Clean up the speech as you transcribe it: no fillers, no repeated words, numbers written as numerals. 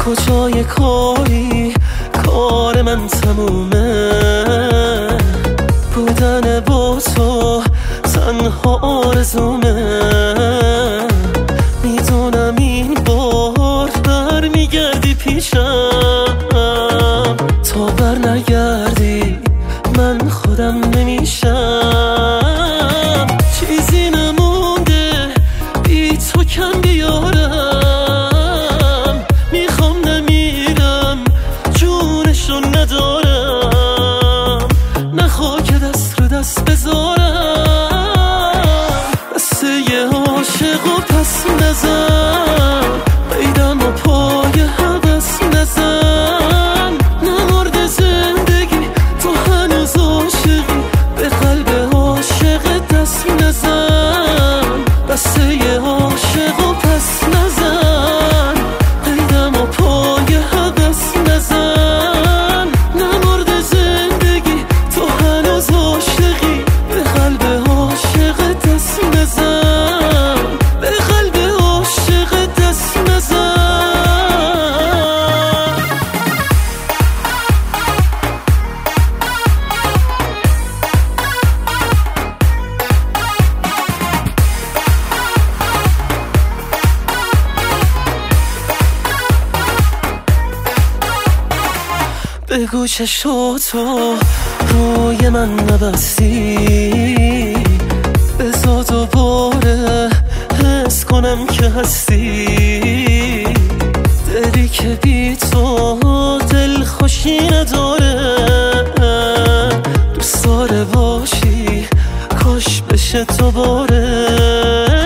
کجای کاری کار من تمومه، بودن با تو تنها آرزومه. میدونم این بار برمیگردی پیشم، تا بر نگردی من خودم نمیشم. چیزی نمونده بی تو کم بیارم، میخوام نمیرم جونشو ندارم، نه خاک دست رو دست بذارم. دسته یه عاشق و پس نزن، قیدم و پای حوث نزن. نمرد زندگی تو هنوز عاشقی، به قلب عاشق دست نزن. دسته یه عاشق و پس نزن، قیدم و پای حوث نزن. نمرد زندگی تو هنوز عاشقی، به قلب عاشق دست نزن، به قلب عاشق دست نزن. بگو چشاتو روی من نبستی، بذار دوباره حس کنم که هستی. دلی که بی تو دل خوشی نداره، دوست داره باشی کاش بشه دوباره.